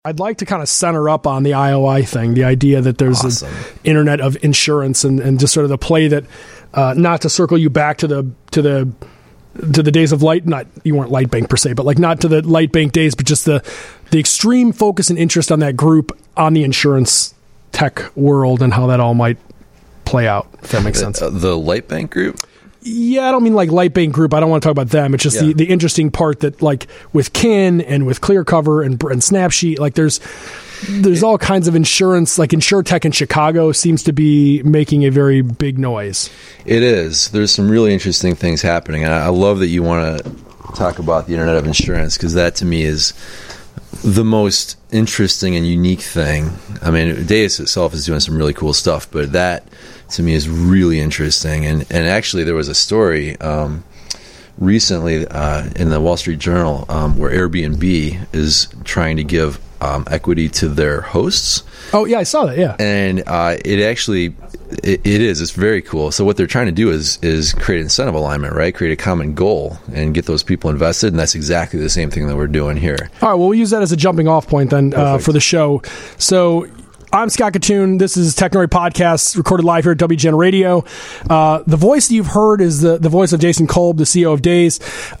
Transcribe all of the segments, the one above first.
I'd like to kind of center up on the IOI thing, the idea that there's an internet of insurance and just sort of the play that, not to circle you back to the days of light, not you weren't Light Bank per se, but like not to the Light Bank days, but just the extreme focus and interest on that group on the insurance tech world and how that all might play out, if that makes sense. The Light Bank group? Yeah, I don't mean like Light Bank Group. I don't want to talk about them. It's just the interesting part that like with Kin and with ClearCover and Snapsheet, like there's all kinds of insurance, like InsurTech in Chicago seems to be making a very big noise. It is. There's some really interesting things happening. And I love that you want to talk about the Internet of Insurance, because that to me is the most interesting and unique thing. I mean, Deus itself is doing some really cool stuff, but that to me is really interesting. And actually there was a story recently in the Wall Street Journal where Airbnb is trying to give equity to their hosts. Oh yeah, I saw that. Yeah, and it actually it's very cool. So what they're trying to do is create incentive alignment, right? Create a common goal and get those people invested, and that's exactly the same thing that we're doing here. All right, well, we'll use that as a jumping off point then for the show. So I'm Scott Katoon. This is Technoid Podcast, recorded live here at WGN Radio. The voice that you've heard is the voice of Jason Kolb, the CEO of Days.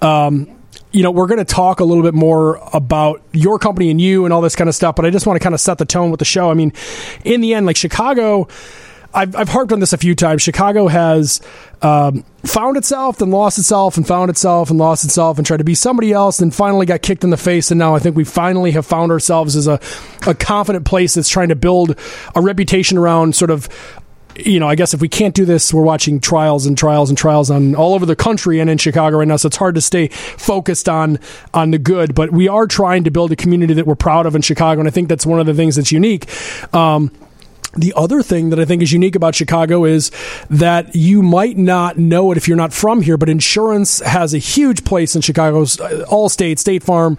We're going to talk a little bit more about your company and you and all this kind of stuff, but I just want to kind of set the tone with the show. I mean, in the end, like Chicago, I've harped on this a few times. Chicago has found itself, then lost itself, and found itself, and lost itself, and tried to be somebody else, and finally got kicked in the face. And now I think we finally have found ourselves as a confident place that's trying to build a reputation around sort of, I guess if we can't do this, we're watching trials and trials and trials on all over the country and in Chicago right now. So it's hard to stay focused on the good, but we are trying to build a community that we're proud of in Chicago. And I think that's one of the things that's unique. The other thing that I think is unique about Chicago is that you might not know it if you're not from here, but insurance has a huge place in Chicago's Allstate, State Farm,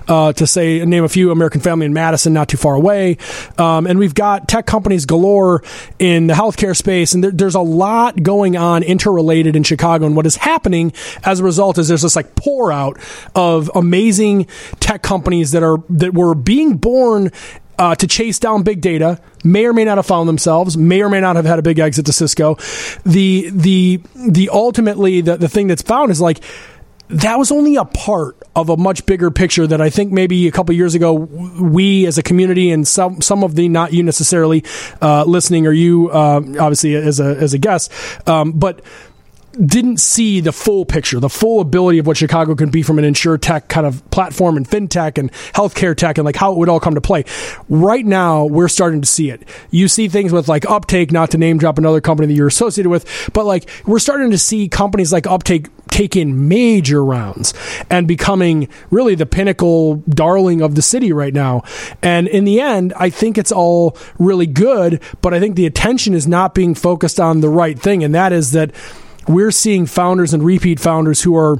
to name a few, American Family and Madison, not too far away. And we've got tech companies galore in the healthcare space, and there's a lot going on interrelated in Chicago. And what is happening as a result is there's this like pour out of amazing tech companies that were being born to chase down big data, may or may not have found themselves, may or may not have had a big exit to Cisco. The ultimately the thing that's found is like that was only a part of a much bigger picture that I think maybe a couple of years ago we as a community and some of the, not you necessarily listening, or you obviously as a guest, but didn't see the full picture, the full ability of what Chicago can be from an InsurTech kind of platform and fintech and healthcare tech and like how it would all come to play. Right now, we're starting to see it. You see things with like Uptake, not to name drop another company that you're associated with, but like we're starting to see companies like Uptake take in major rounds and becoming really the pinnacle darling of the city right now. And in the end, I think it's all really good, but I think the attention is not being focused on the right thing. And that is that we're seeing founders and repeat founders who are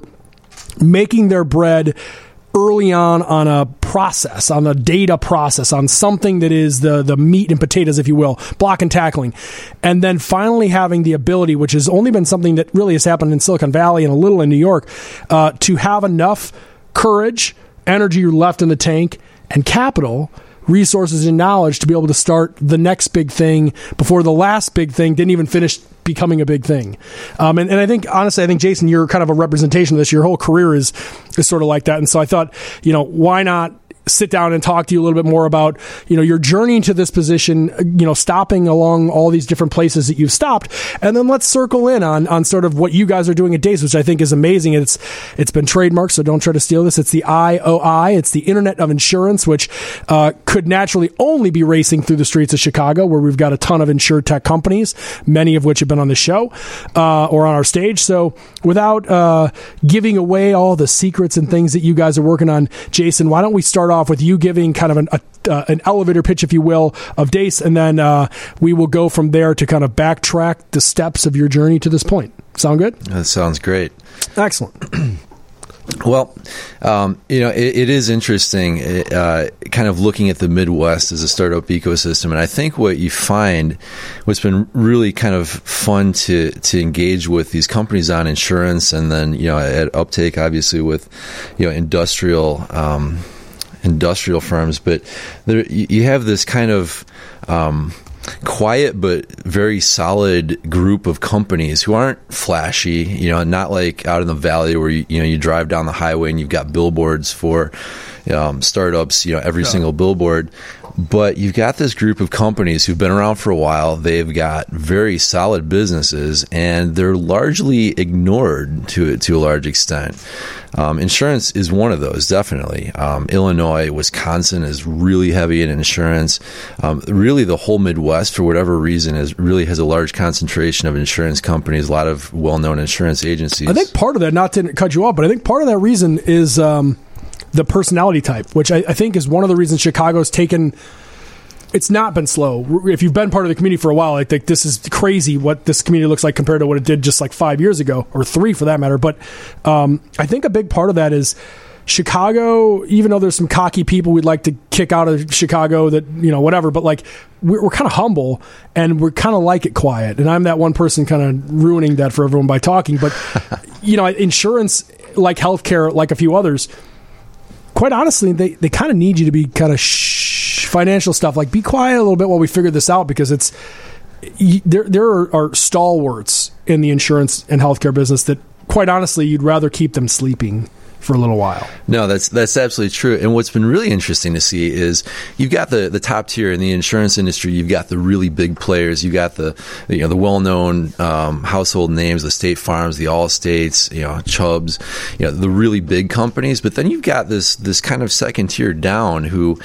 making their bread early on a process, on a data process, on something that is the meat and potatoes, if you will, block and tackling. And then finally having the ability, which has only been something that really has happened in Silicon Valley and a little in New York, to have enough courage, energy left in the tank, and capital, resources and knowledge to be able to start the next big thing before the last big thing didn't even finish becoming a big thing. And I think, honestly, Jason, you're kind of a representation of this. Your whole career is sort of like that. And so I thought, why not sit down and talk to you a little bit more about, your journey to this position, stopping along all these different places that you've stopped. And then let's circle in on sort of what you guys are doing at Days, which I think is amazing. It's been trademarked, so don't try to steal this. It's the IOI. It's the Internet of Insurance, which could naturally only be racing through the streets of Chicago, where we've got a ton of InsurTech companies, many of which have been on the show or on our stage. So without giving away all the secrets and things that you guys are working on, Jason, why don't we start off with you giving kind of an elevator pitch, if you will, of Dace, and then we will go from there to kind of backtrack the steps of your journey to this point. Sound good? That sounds great. Excellent. Well, it is interesting kind of looking at the Midwest as a startup ecosystem. And I think what you find, what's been really kind of fun to engage with these companies on insurance, and then, at Uptake, obviously with, industrial industrial firms, but you have this kind of quiet but very solid group of companies who aren't flashy, not like out in the valley where you drive down the highway and you've got billboards for startups, every single billboard. But you've got this group of companies who've been around for a while. They've got very solid businesses, and they're largely ignored to a large extent. Insurance is one of those, definitely. Illinois, Wisconsin is really heavy in insurance. Really, the whole Midwest, for whatever reason, really has a large concentration of insurance companies, a lot of well-known insurance agencies. I think part of that, not to cut you off, but I think part of that reason is the personality type, which I think is one of the reasons Chicago's taken. It's not been slow. If you've been part of the community for a while, I think this is crazy what this community looks like compared to what it did just like 5 years ago, or 3 for that matter. But I think a big part of that is Chicago, even though there's some cocky people we'd like to kick out of Chicago that, whatever, but like we're kind of humble and we're kind of like it quiet. And I'm that one person kind of ruining that for everyone by talking. But, insurance, like healthcare, like a few others, quite honestly, they kind of need you to be kind of financial stuff. Like, be quiet a little bit while we figure this out, because there are stalwarts in the insurance and healthcare business that, quite honestly, you'd rather keep them sleeping for a little while. No, that's absolutely true. And what's been really interesting to see is you've got the top tier in the insurance industry. You've got the really big players. You've got the well-known household names, the State Farms, the Allstates, Chubbs, the really big companies. But then you've got this kind of second tier down who,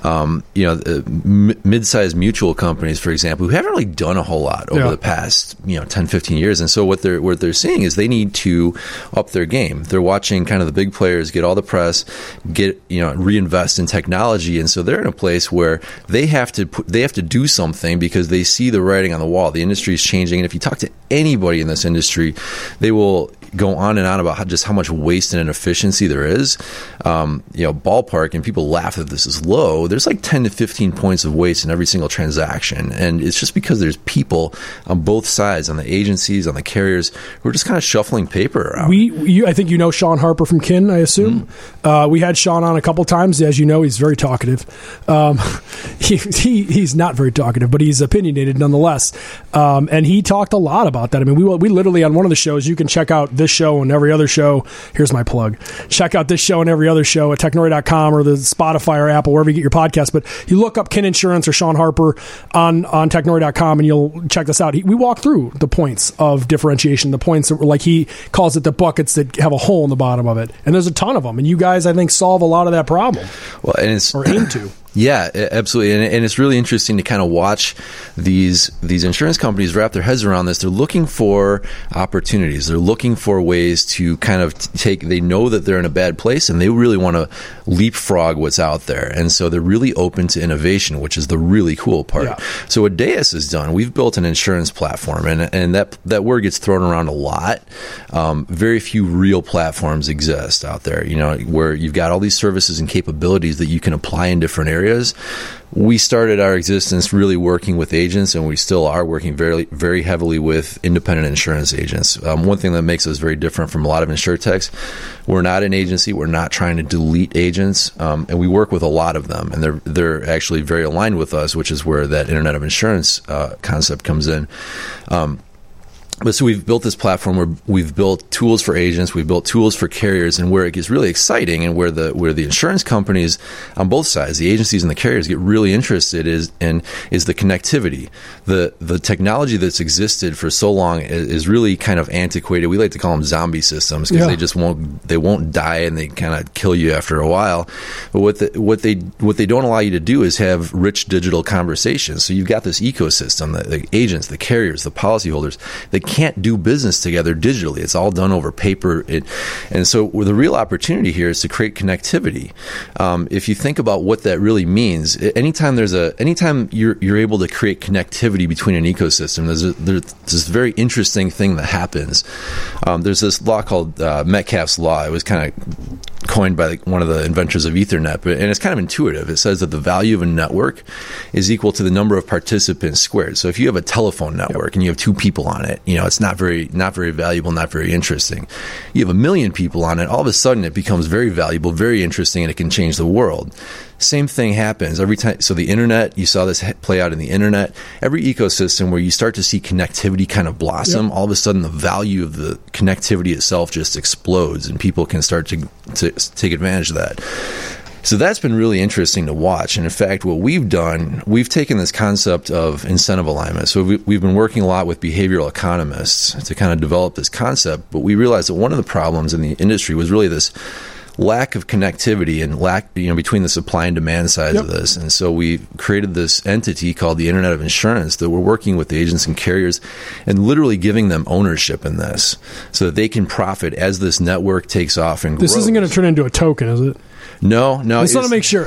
mid-sized mutual companies, for example, who haven't really done a whole lot over the past 10, 15 years. And so what they're seeing is they need to up their game. They're watching kind of the big players get all the press, reinvest in technology, and so they're in a place where they have to do something because they see the writing on the wall. The industry is changing, and if you talk to anybody in this industry, they will go on and on about how much waste and inefficiency there is. Ballpark, and people laugh that this is low. There's like 10 to 15 points of waste in every single transaction, and it's just because there's people on both sides, on the agencies, on the carriers, who are just kind of shuffling paper around. I think Sean Harper from Kin, I assume. We had Sean on a couple times. As you know, he's very talkative. He's not very talkative, but he's opinionated nonetheless. And he talked a lot about that. I mean, we literally, on one of the shows, you can check out this show and every other show. Here's my plug. Check out this show and every other show at technori.com or the Spotify or Apple, wherever you get your podcast. But you look up Kin Insurance or Sean Harper on technori.com and you'll check this out. We walk through the points of differentiation, the points that, like he calls it, the buckets that have a hole in the bottom of it. And there's a ton of them. And you guys, I think, solve a lot of that problem. Well, and it's, or aim to. Yeah, absolutely. And it's really interesting to kind of watch these insurance companies wrap their heads around this. They're looking for opportunities. They're looking for ways to kind of they know that they're in a bad place and they really want to leapfrog what's out there. And so they're really open to innovation, which is the really cool part. Yeah. So what Deus has done, we've built an insurance platform, and that word gets thrown around a lot. Very few real platforms exist out there, where you've got all these services and capabilities that you can apply in different areas. We started our existence really working with agents, and we still are working very, very heavily with independent insurance agents. One thing that makes us very different from a lot of insurtechs, we're not an agency. We're not trying to delete agents, and we work with a lot of them, and they're actually very aligned with us, which is where that Internet of Insurance concept comes in. But so we've built this platform where we've built tools for agents, we've built tools for carriers, and where it gets really exciting and where the insurance companies on both sides, the agencies and the carriers, get really interested is the connectivity. The technology that's existed for so long is really kind of antiquated. We like to call them zombie systems because they won't die and they kind of kill you after a while. But what they don't allow you to do is have rich digital conversations. So you've got this ecosystem, the agents, the carriers, the policyholders, they can't do business together digitally. It's all done over paper. And so the real opportunity here is to create connectivity. If you think about what that really means, anytime you're able to create connectivity between an ecosystem, there's this very interesting thing that happens. There's this law called Metcalfe's Law. It was kind of coined by one of the inventors of Ethernet, and it's kind of intuitive. It says that the value of a network is equal to the number of participants squared. So if you have a telephone network and you have 2 people on it, it's not very valuable, not very interesting. You have 1 million people on it, all of a sudden it becomes very valuable, very interesting, and it can change the world. Same thing happens every time. So the internet, you saw this play out in the internet. Every ecosystem where you start to see connectivity kind of blossom, all of a sudden the value of the connectivity itself just explodes, and people can start to take advantage of that. So that's been really interesting to watch. And in fact, what we've done, we've taken this concept of incentive alignment. So we've been working a lot with behavioral economists to kind of develop this concept. But we realized that one of the problems in the industry was really this lack of connectivity and lack, between the supply and demand sides of this. And so we created this entity called the Internet of Insurance that we're working with the agents and carriers and literally giving them ownership in this so that they can profit as this network takes off and grows. This isn't going to turn into a token, is it? No. I just want to make sure.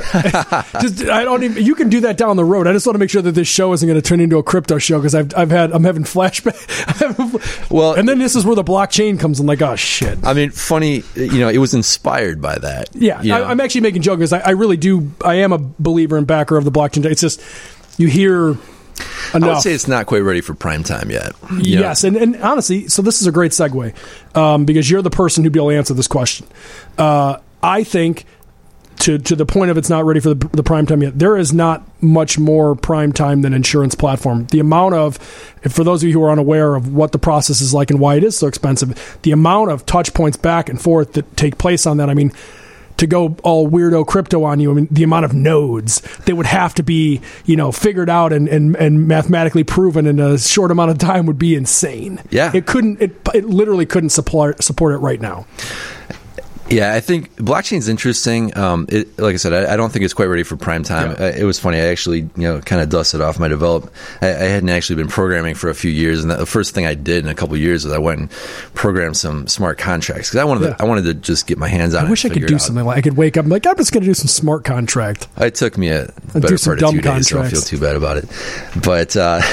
You can do that down the road. I just want to make sure that this show isn't going to turn into a crypto show because I'm having flashback. Well, and then this is where the blockchain comes in. Like, oh shit. I mean, funny. It was inspired by that. Yeah, I'm actually making jokes because I really do. I am a believer and backer of the blockchain. It's just you hear enough. I would say it's not quite ready for prime time yet. Yes, and honestly, so this is a great segue because you're the person who'd be able to answer this question. I think. To the point of it's not ready for the prime time yet, there is not much more prime time than insurance platform. The amount of, for those of you who are unaware of what the process is like and why it is so expensive, the amount of touch points back and forth that take place on that, I mean, to go all weirdo crypto on you, I mean, the amount of nodes that would have to be, figured out and mathematically proven in a short amount of time would be insane. Yeah. It literally couldn't support it right now. Yeah, I think blockchain is interesting. Like I said, I don't think it's quite ready for prime time. Yeah. It was funny. I actually, kind of dusted off my development. I hadn't actually been programming for a few years, and the first thing I did in a couple of years is I went and programmed some smart contracts because I wanted to just get my hands on it. I wish I could do something like I could wake up and I'm just going to do some smart contract. It took me a better part of 2 days, so I don't feel too bad about it. But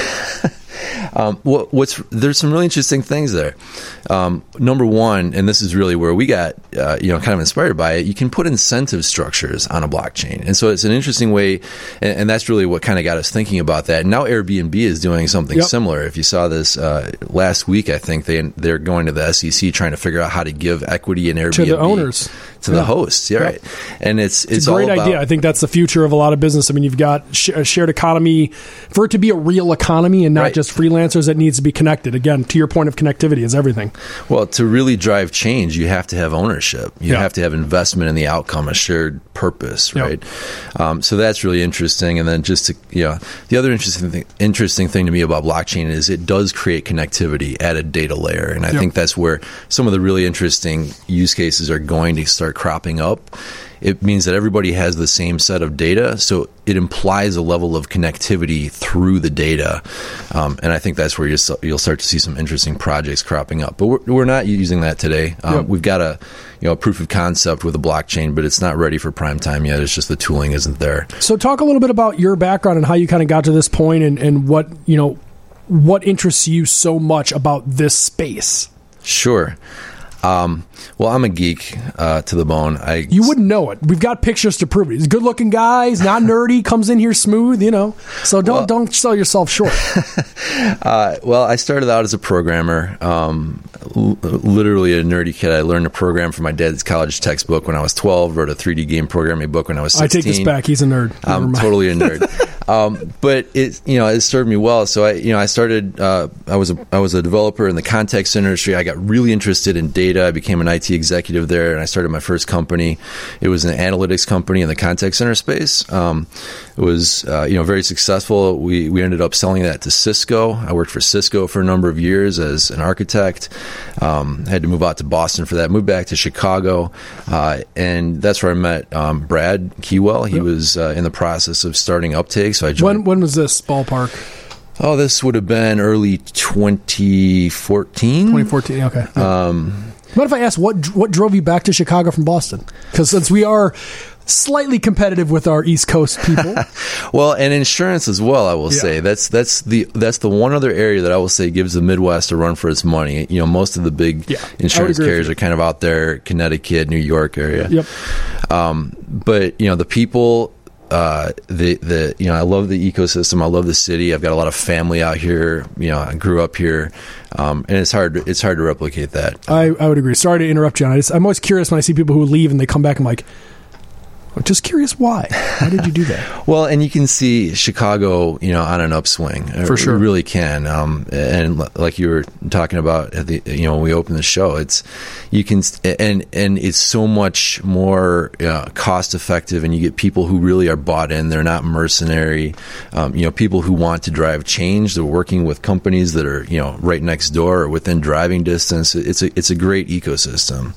there's some really interesting things there. Number one, and this is really where we got kind of inspired by it, you can put incentive structures on a blockchain, and so it's an interesting way, and that's really what kind of got us thinking about that. And now Airbnb is doing something similar. If you saw this last week, I think they're going to the SEC trying to figure out how to give equity in Airbnb to the owners, to the hosts. Right, and it's a great idea. I think that's the future of a lot of business. I mean, you've got a shared economy for it to be a real economy and not just freelancers. That needs to be connected. Again, to your point of connectivity is everything. Well, to really drive change, you have to have ownership. You have to have investment in the outcome, a shared purpose, right? So that's really interesting. And then just to, the other interesting thing to me about blockchain is it does create connectivity at a data layer. And I think that's where some of the really interesting use cases are going to start cropping up. It means that everybody has the same set of data, so it implies a level of connectivity through the data, and I think that's where you'll start to see some interesting projects cropping up. But we're not using that today. We've got a proof of concept with a blockchain, but it's not ready for prime time yet. It's just the tooling isn't there. So talk a little bit about your background and how you kind of got to this point, and what interests you so much about this space. Sure. Well, I'm a geek to the bone. You wouldn't know it. We've got pictures to prove it. He's a good-looking guy. He's not nerdy. Comes in here smooth, So don't sell yourself short. Well, I started out as a programmer, literally a nerdy kid. I learned to program from my dad's college textbook when I was 12. Wrote a 3D game programming book when I was 16. I take this back. He's a nerd. I'm totally a nerd. But it served me well. So I started. I was a developer in the contact center industry. I got really interested in data. I became an IT executive there, and I started my first company. It was an analytics company in the contact center space. It was very successful. We ended up selling that to Cisco. I worked for Cisco for a number of years as an architect. Had to move out to Boston for that. Moved back to Chicago, and that's where I met Brad Keywell. He was in the process of starting Uptake. So I joined. When was this ballpark? Oh, this would have been early 2014. 2014, okay. What if I asked what drove you back to Chicago from Boston? Because since we are slightly competitive with our East Coast people. Well, and insurance as well, I will say. That's the one other area that I will say gives the Midwest a run for its money. You know, most of the big insurance carriers are kind of out there, Connecticut, New York area. Yep. But, you know, the people, I love the ecosystem. I love the city. I've got a lot of family out here. You know, I grew up here. And it's hard to replicate that. I would agree. Sorry to interrupt, John. I'm always curious when I see people who leave and they come back. I'm like, just curious why. Why did you do that? Well, and you can see Chicago, you know, on an upswing. For sure. You really can. And like you were talking about at when we opened the show, it's so much more cost effective, and you get people who really are bought in. They're not mercenary. People who want to drive change. They're working with companies that are, you know, right next door or within driving distance. It's a great ecosystem.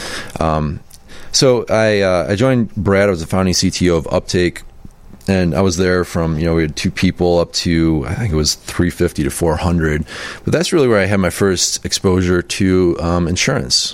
So I joined Brad. I was the founding CTO of Uptake, and I was there from, we had 2 people up to, I think it was 350 to 400. But that's really where I had my first exposure to insurance.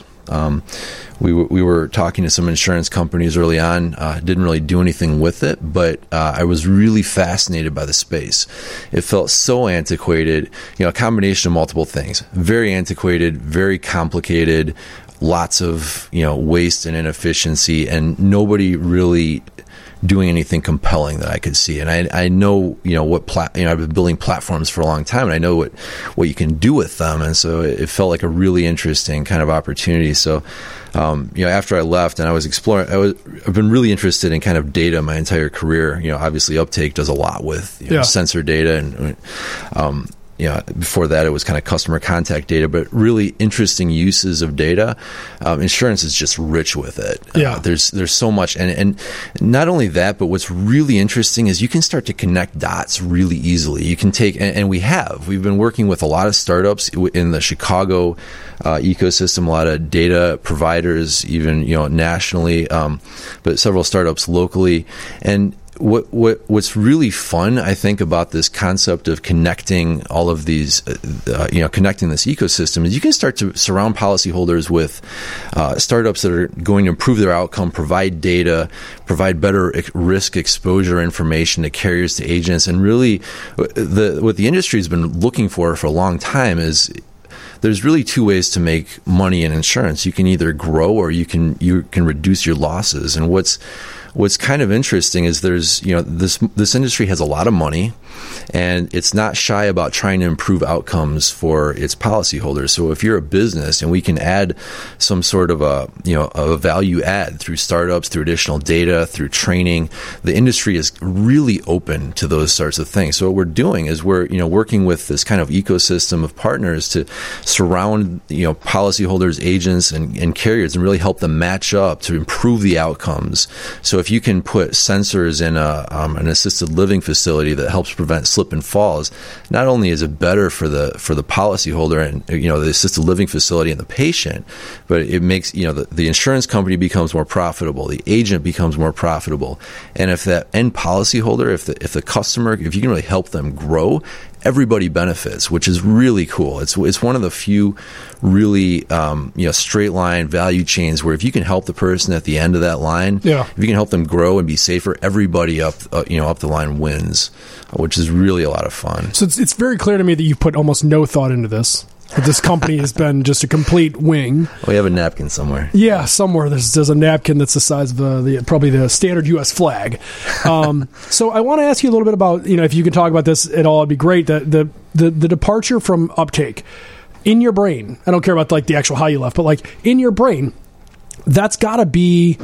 We were talking to some insurance companies early on. Didn't really do anything with it, but I was really fascinated by the space. It felt so antiquated, a combination of multiple things. Very antiquated, very complicated, lots of waste and inefficiency, and nobody really doing anything compelling that I could see. And I know I've been building platforms for a long time, and I know what you can do with them. And so it felt like a really interesting kind of opportunity. So after I left and I was exploring, I've been really interested in kind of data my entire career. Obviously Uptake does a lot with sensor data, and before that it was kind of customer contact data, but really interesting uses of data. Insurance is just rich with it. There's so much, and not only that, but what's really interesting is you can start to connect dots really easily. You can take, and we've been working with a lot of startups in the Chicago ecosystem, a lot of data providers, even nationally, but several startups locally. And what's really fun, I think, about this concept of connecting all of these, connecting this ecosystem, is you can start to surround policyholders with startups that are going to improve their outcome, provide data, provide better risk exposure information to carriers, to agents, and really, what the industry has been looking for a long time is, there's really 2 ways to make money in insurance. You can either grow or you can reduce your losses. And what's kind of interesting is there's this industry has a lot of money, and it's not shy about trying to improve outcomes for its policyholders. So if you're a business and we can add some sort of a value add through startups, through additional data, through training, the industry is really open to those sorts of things. So what we're doing is we're working with this kind of ecosystem of partners to surround policyholders, agents, and carriers, and really help them match up to improve the outcomes. So if you can put sensors in an assisted living facility that helps prevent slip and falls, not only is it better for the policyholder and the assisted living facility and the patient, but it makes the insurance company becomes more profitable, the agent becomes more profitable, and if that end policyholder, if the customer, if you can really help them grow, everybody benefits, which is really cool. It's one of the few really straight line value chains where if you can help the person at the end of that line, if you can help them grow and be safer, everybody up the line wins, which is really a lot of fun. So it's very clear to me that you put almost no thought into this. But this company has been just a complete wing. We have a napkin somewhere. Yeah, somewhere there's a napkin that's the size of probably the standard U.S. flag. So I want to ask you a little bit about, if you can talk about this at all, it'd be great. The departure from Uptake in your brain. I don't care about like the actual how you left, but like in your brain, that's got to be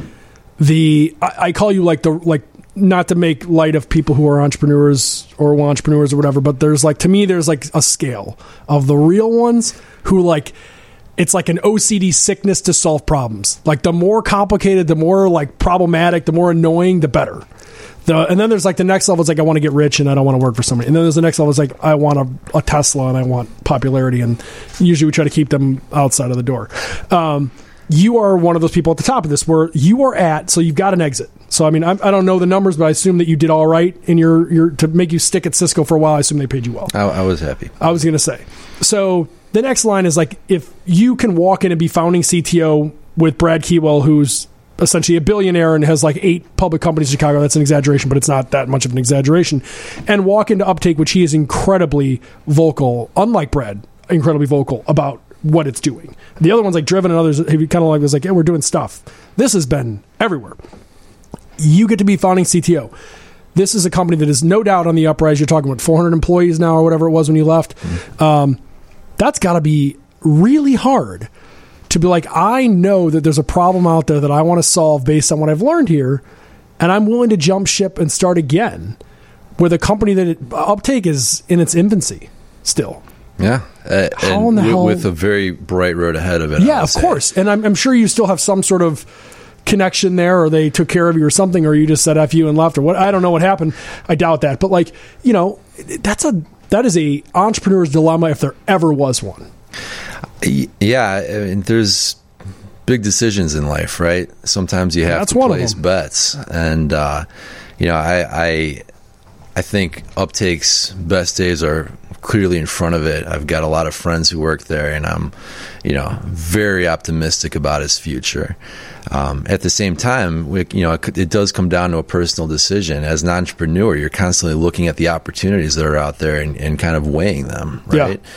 I call you not to make light of people who are entrepreneurs or whatever, but there's to me there's a scale of the real ones who it's like an OCD sickness to solve problems. Like the more complicated, the more problematic, the more annoying, the better. And then there's the next level is I want to get rich and I don't want to work for somebody. And then there's the next level is I want a Tesla and I want popularity, and usually we try to keep them outside of the door. You are one of those people at the top of this where you are at, so you've got an exit. So, I mean, I don't know the numbers, but I assume that you did all right in your to make you stick at Cisco for a while. I assume they paid you well. I was happy. I was going to say. So the next line is if you can walk in and be founding CTO with Brad Keywell, who's essentially a billionaire and has like 8 public companies in Chicago. That's an exaggeration, but it's not that much of an exaggeration. And walk into Uptake, which he is incredibly vocal, unlike Brad, incredibly vocal about what it's doing. The other ones like Driven and others, he kind of like was like, yeah, we're doing stuff. This has been everywhere. You get to be founding CTO. This is a company that is no doubt on the uprise. You're talking about 400 employees now or whatever it was when you left. That's got to be really hard to be like, I know that there's a problem out there that I want to solve based on what I've learned here, and I'm willing to jump ship and start again with a company that Uptake is in its infancy still. Yeah. How in the hell? With a very bright road ahead of it. Yeah, of course. And I'm sure you still have some sort of connection there, or they took care of you or something, or you just said F you and left, or what. I don't know what happened. I doubt that. But like, you know, that is a entrepreneur's dilemma if there ever was one. Yeah. I mean, there's big decisions in life, right? Sometimes you have to place bets. And, you know, I think Uptake's best days are clearly in front of it. I've got a lot of friends who work there, and I'm, you know, very optimistic about its future. At the same time, you know, it does come down to a personal decision. As an entrepreneur, you're constantly looking at the opportunities that are out there and kind of weighing them, right? Yeah.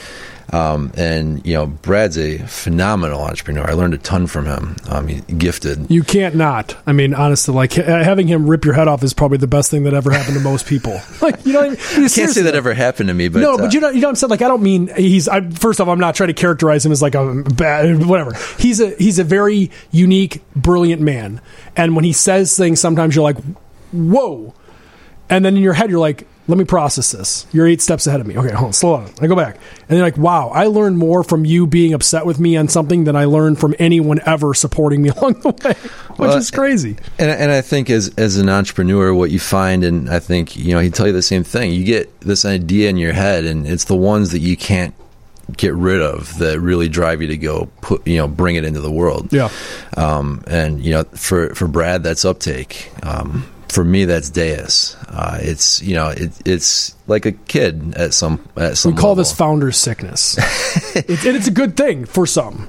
And, you know, Brad's a phenomenal entrepreneur. I learned a ton from him. He's gifted. You can't not. I mean, honestly, like having him rip your head off is probably the best thing that ever happened to most people. Like, you know, I can't say that ever happened to me, but no, but you know what I'm saying? Like, I don't mean first off, I'm not trying to characterize him as like a bad, whatever. He's a very unique, brilliant man. And when he says things, sometimes you're like, whoa. And then in your head, you're like, let me process this. You're 8 steps ahead of me. Okay, hold on, slow on. I go back. And you're like, wow, I learned more from you being upset with me on something than I learned from anyone ever supporting me along the way, which is crazy. And I think as an entrepreneur, what you find, and I think, you know, he'd tell you the same thing. You get this idea in your head, and it's the ones that you can't get rid of that really drive you to go bring it into the world. Yeah. And, you know, for Brad, that's Uptake. For me, that's Deus. It's, you know, it's like a kid at some we call level. This founder's sickness. It's a good thing for some.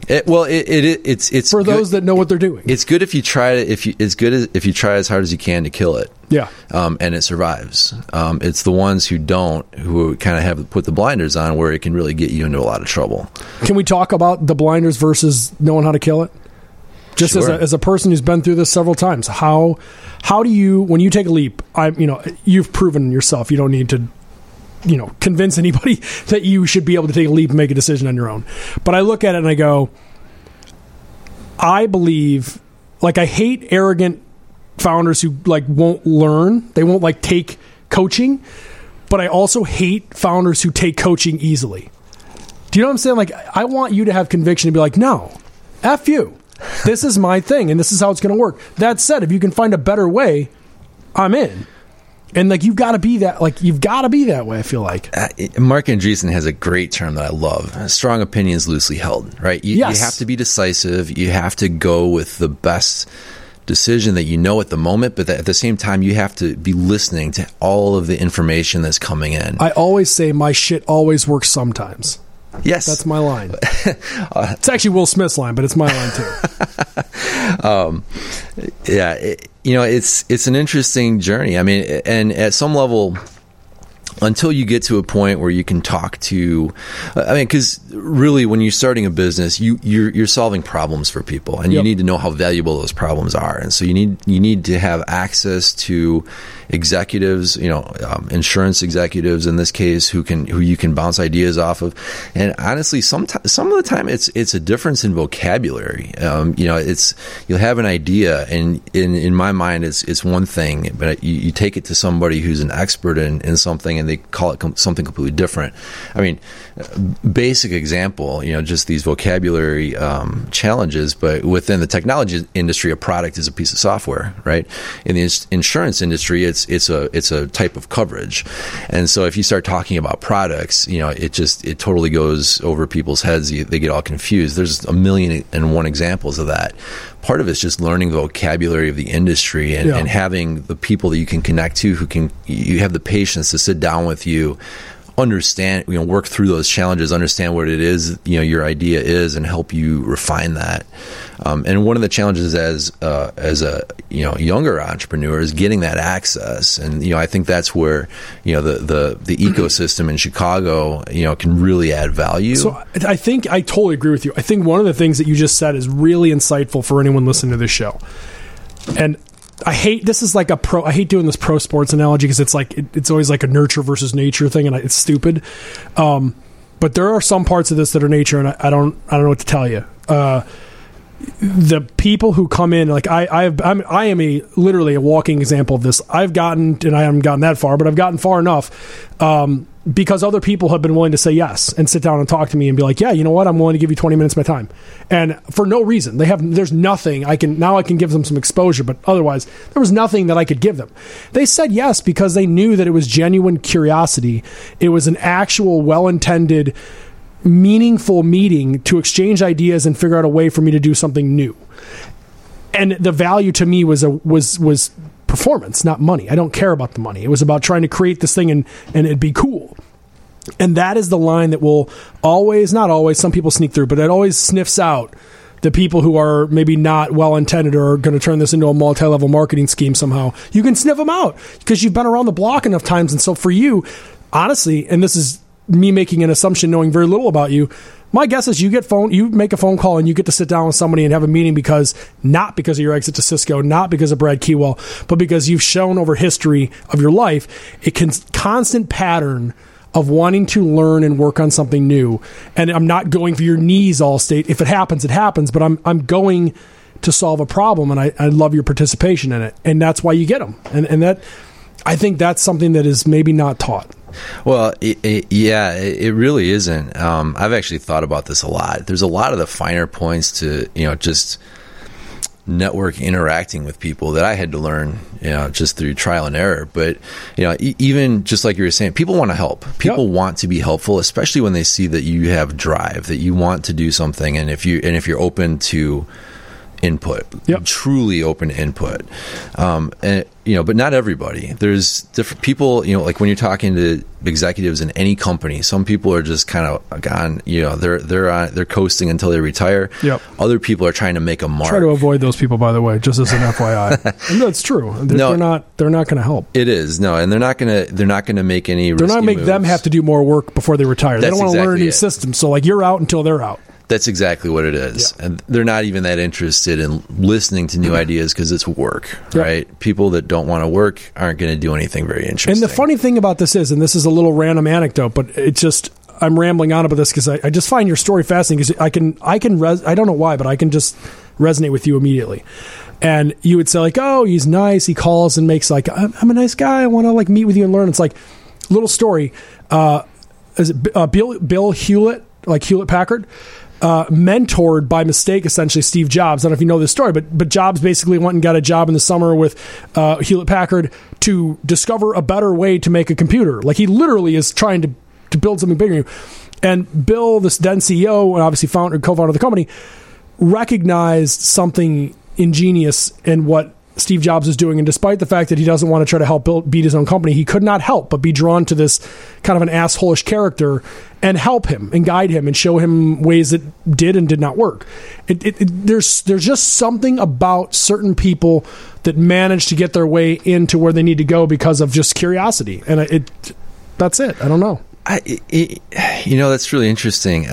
It's for those that know what they're doing. It's good if you try it. It's good if you try as hard as you can to kill it. Yeah. And it survives. It's the ones who don't, who kind of have put the blinders on, where it can really get you into a lot of trouble. Can we talk about the blinders versus knowing how to kill it? Just sure. as a person who's been through this several times, how do you, when you take a leap, you've proven yourself, you don't need to, you know, convince anybody that you should be able to take a leap and make a decision on your own. But I look at it and I go, I believe, like, I hate arrogant founders who like won't learn, they won't like take coaching, but I also hate founders who take coaching easily. Do you know what I'm saying? Like, I want you to have conviction to be like, no, F you. This is my thing, and this is how it's going to work. That said, if you can find a better way, I'm in. And like, you've got to be that. Like, you've got to be that way. I feel like Mark Andreessen has a great term that I love: strong opinions loosely held. Right? You have to be decisive. You have to go with the best decision that you know at the moment, but at the same time, you have to be listening to all of the information that's coming in. I always say my shit always works sometimes. Yes. That's my line. It's actually Will Smith's line, but it's my line too. It's an interesting journey. I mean, and at some level, until you get to a point where you can talk to, because really when you're starting a business, you're solving problems for people, and you need to know how valuable those problems are. And so you need to have access to executives, insurance executives in this case, who you can bounce ideas off of. And honestly, some of the time it's a difference in vocabulary. You'll have an idea, and in my mind it's one thing, but you take it to somebody who's an expert in something, and they call it something completely different. I mean, basic example, just these vocabulary challenges, but within the technology industry, a product is a piece of software, right? In the insurance industry, it's a type of coverage. And so if you start talking about products, it totally goes over people's heads. They get all confused. There's 1,000,001 examples of that. Part of it's just learning the vocabulary of the industry and having the people that you can connect to, you have the patience to sit down with you understand, work through those challenges, understand what it is, your idea is, and help you refine that. And one of the challenges as a younger entrepreneur is getting that access. And I think that's where the ecosystem in Chicago can really add value. So I think I totally agree with you. I think one of the things that you just said is really insightful for anyone listening to this show. And I hate doing this pro sports analogy because it's always like a nurture versus nature thing, and it's stupid. But there are some parts of this that are nature, and I don't know what to tell you. The people who come in, like I am literally a walking example of this. I haven't gotten that far, but I've gotten far enough because other people have been willing to say yes and sit down and talk to me and be like, yeah, you know what, I'm willing to give you 20 minutes of my time, and for no reason. There's nothing I can give them some exposure, but otherwise there was nothing that I could give them. They said yes because they knew that it was genuine curiosity. It was an actual well-intended, meaningful meeting to exchange ideas and figure out a way for me to do something new. And the value to me was performance, not money. I don't care about the money. It was about trying to create this thing and it'd be cool. And that is the line that will always, not always, some people sneak through, but it always sniffs out the people who are maybe not well-intended or are going to turn this into a multi-level marketing scheme somehow. You can sniff them out because you've been around the block enough times. And so for you, honestly, and this is me making an assumption knowing very little about you, my guess is you make a phone call and you get to sit down with somebody and have a meeting not because of your exit to Cisco, not because of Brad Keywell, but because you've shown over history of your life a constant pattern of wanting to learn and work on something new. And I'm not going for your knees all state. If it happens, it happens, but I'm going to solve a problem, and I love your participation in it. And that's why you get them. And that, I think that's something that is maybe not taught. Well, it really isn't. I've actually thought about this a lot. There's a lot of the finer points to, just network interacting with people that I had to learn, just through trial and error. But, even just like you were saying, people want to help. People want to be helpful, especially when they see that you have drive, that you want to do something. And if you're open to input, truly open input. But not everybody. There's different people, like when you're talking to executives in any company, some people are just kind of gone, they're coasting until they retire. Yep. Other people are trying to make a mark. Try to avoid those people, by the way, just as an FYI. And that's true. They're not going to help. It is. No, and they're not going to make any risky They're not make moves. Them have to do more work before they retire. They don't want to learn a new system. So like you're out until they're out. That's exactly what it is. Yeah. And they're not even that interested in listening to new ideas because it's work, right? People that don't want to work aren't going to do anything very interesting. And the funny thing about this is, and this is a little random anecdote, but it's just, I'm rambling on about this because I just find your story fascinating because I don't know why, but I can just resonate with you immediately. And you would say like, oh, he's nice. He calls and makes like, I'm a nice guy. I want to like meet with you and learn. It's like little story. Is it Bill Hewlett, like Hewlett Packard? Mentored by mistake, essentially, Steve Jobs. I don't know if you know this story, but Jobs basically went and got a job in the summer with Hewlett Packard to discover a better way to make a computer. Like he literally is trying to build something bigger. And Bill, this then CEO and obviously co-founder of the company, recognized something ingenious in what Steve Jobs is doing, and despite the fact that he doesn't want to try to help beat his own company, he could not help but be drawn to this kind of an asshole-ish character and help him and guide him and show him ways that did and did not work. There's just something about certain people that manage to get their way into where they need to go because of just curiosity, and that's it. I don't know. That's really interesting.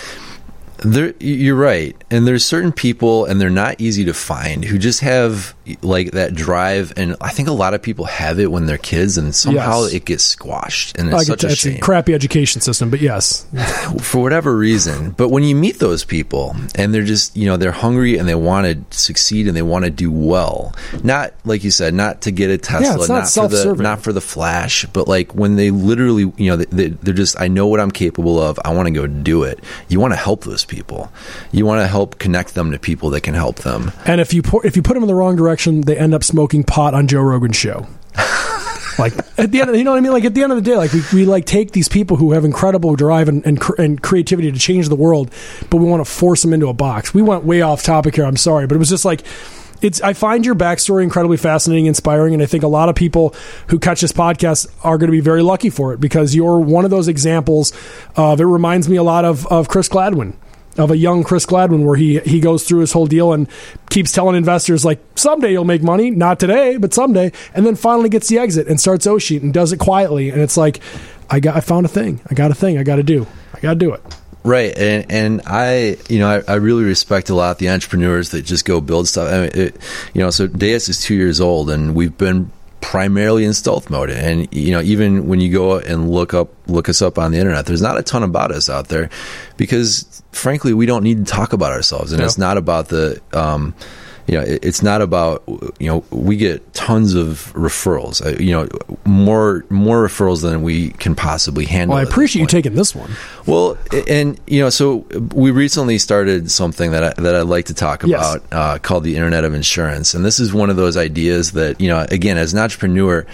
You're right. And there's certain people, and they're not easy to find, who just have like that drive. And I think a lot of people have it when they're kids, and somehow it gets squashed. And it's such a shame. It's a crappy education system, but yes. For whatever reason. But when you meet those people and they're just, they're hungry and they want to succeed and they want to do well, not like you said, not to get a Tesla, not for the flash, but like when they literally, they're just, I know what I'm capable of. I want to go do it. You want to help those people. You want to help connect them to people that can help them. And if you put them in the wrong direction, they end up smoking pot on Joe Rogan's show. Like at the end, you know what I mean? Like at the end of the day, like we like take these people who have incredible drive and creativity to change the world, but we want to force them into a box. We went way off topic here. I'm sorry, but it was just like I find your backstory incredibly fascinating, inspiring, and I think a lot of people who catch this podcast are going to be very lucky for it, because you're one of those examples of, it reminds me a lot of Chris Gladwin, of a young Chris Gladwin, where he goes through his whole deal and keeps telling investors, like, someday you'll make money, not today, but someday, and then finally gets the exit and starts Ocean and does it quietly. And it's like, I found a thing. I got to do it. Right, and I really respect a lot the entrepreneurs that just go build stuff. I mean, so Deus is 2 years old, and we've been primarily in stealth mode. And even when you go and look us up on the internet, there's not a ton about us out there, because frankly, we don't need to talk about ourselves, and it's not about the. It's not about, we get tons of referrals, more referrals than we can possibly handle. Well, I appreciate you taking this one. Well, and, so we recently started something that I'd like to talk about, called the Internet of Insurance. And this is one of those ideas that, again, as an entrepreneur,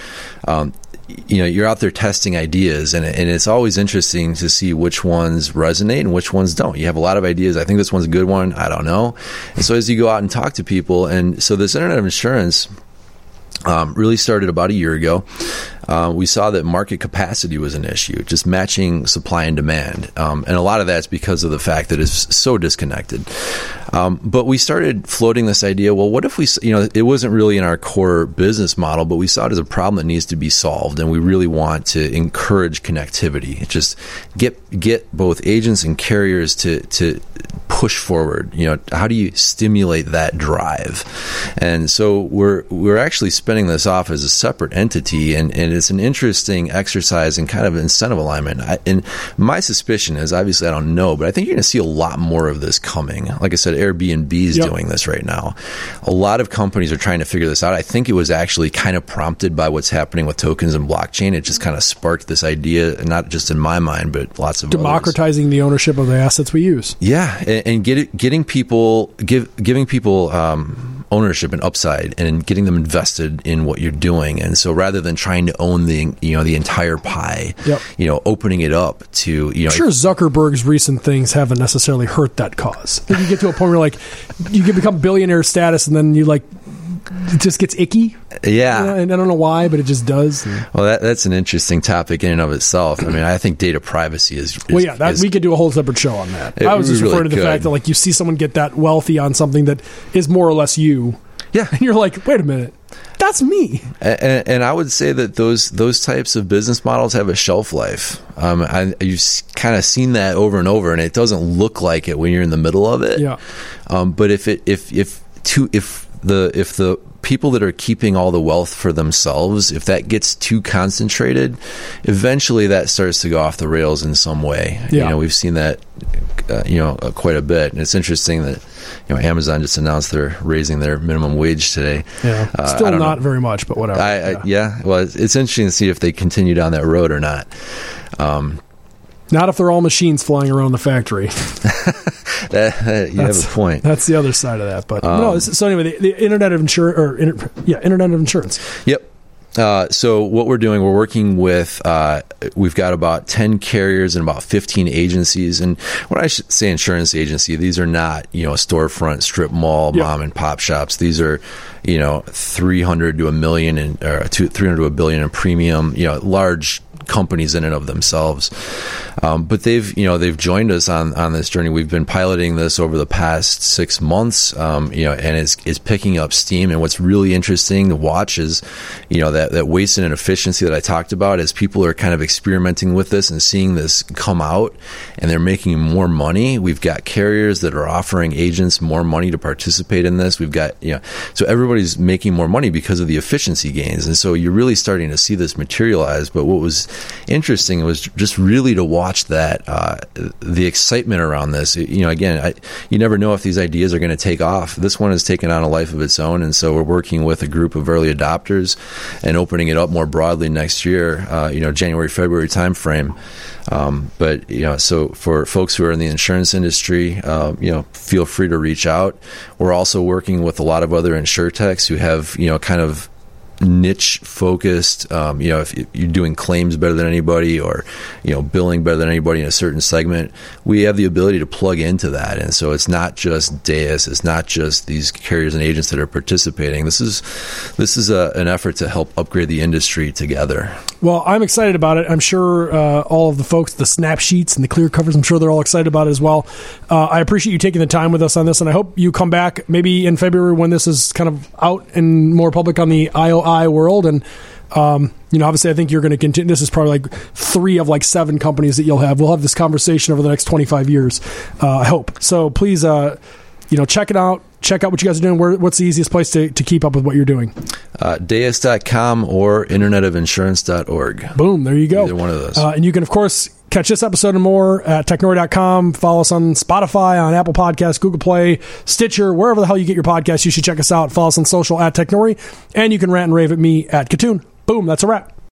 you're out there testing ideas, and it's always interesting to see which ones resonate and which ones don't. You have a lot of ideas. I think this one's a good one. I don't know. And so as you go out and talk to people, and so this Internet of Insurance really started about a year ago. We saw that market capacity was an issue, just matching supply and demand. And a lot of that's because of the fact that it's so disconnected. But we started floating this idea, well, what if we, it wasn't really in our core business model, but we saw it as a problem that needs to be solved. And we really want to encourage connectivity, just get both agents and carriers to push forward. How do you stimulate that drive? And so we're actually spinning this off as a separate entity, and it's an interesting exercise in kind of incentive alignment. And my suspicion is, obviously I don't know, but I think you're going to see a lot more of this coming. Like I said, Airbnb is doing this right now. A lot of companies are trying to figure this out. I think it was actually kind of prompted by what's happening with tokens and blockchain. It just kind of sparked this idea, not just in my mind, but lots of democratizing others. The ownership of the assets we use. Yeah, and giving people ownership and upside, and getting them invested in what you're doing. And so rather than trying to own the entire pie, opening it up to, I'm sure Zuckerberg's recent things haven't necessarily hurt that cause. I think you get to a point where you can become billionaire status, and then it just gets icky. Yeah. And I don't know why, but it just does. Well, that's an interesting topic in and of itself. I mean, I think data privacy is we could do a whole separate show on that. I was just referring to the fact that you see someone get that wealthy on something that is more or less you. Yeah. And you're like, wait a minute, that's me. And I would say that those types of business models have a shelf life. You've kind of seen that over and over, and it doesn't look like it when you're in the middle of it. Yeah. But if the people that are keeping all the wealth for themselves, if that gets too concentrated, eventually that starts to go off the rails in some way. Yeah. We've seen that, quite a bit. And it's interesting that, Amazon just announced they're raising their minimum wage today. Yeah. Still not very much, but whatever. Well, it's interesting to see if they continue down that road or not. Not if they're all machines flying around the factory. You have a point. That's the other side of that. But so anyway, the Internet of Internet of Insurance. Yep. So what we're doing, we're working with, we've got about 10 carriers and about 15 agencies. And when I say insurance agency, these are not, storefront, strip mall, mom and pop shops. These are, 300 to a million and 300 to a billion in premium, large companies in and of themselves. But they've joined us on this journey. We've been piloting this over the past 6 months, and it's picking up steam. And what's really interesting to watch is, that waste and inefficiency that I talked about, as people are kind of experimenting with this and seeing this come out, and they're making more money. We've got carriers that are offering agents more money to participate in this. We've got, so everybody's making more money because of the efficiency gains. And so you're really starting to see this materialize. But what was interesting was just really to watch that, the excitement around this. Again, you never know if these ideas are going to take off. This one has taken on a life of its own, and so we're working with a group of early adopters and opening it up more broadly next year, January, February timeframe. But so for folks who are in the insurance industry, feel free to reach out. We're also working with a lot of other insurtechs who have, kind of niche focused. If you're doing claims better than anybody, or billing better than anybody in a certain segment, we have the ability to plug into that. And so it's not just Deus, it's not just these carriers and agents that are participating. This is an effort to help upgrade the industry together. Well, I'm excited about it. I'm sure all of the folks, the snap sheets and the clear covers, I'm sure they're all excited about it as well. I appreciate you taking the time with us on this, and I hope you come back maybe in February when this is kind of out and more public on the IOI world. And obviously I think you're going to continue. This is probably like 3 of like 7 companies that you'll have. We'll have this conversation over the next 25 years, I hope. So please, check it out. Check out what you guys are doing. What's the easiest place to keep up with what you're doing? Deus.com or internetofinsurance.org. Boom, there you go. Either one of those. And you can, of course, catch this episode and more at technori.com. Follow us on Spotify, on Apple Podcasts, Google Play, Stitcher, wherever the hell you get your podcasts. You should check us out. Follow us on social at Technori. And you can rant and rave at me at Katoon. Boom, that's a wrap.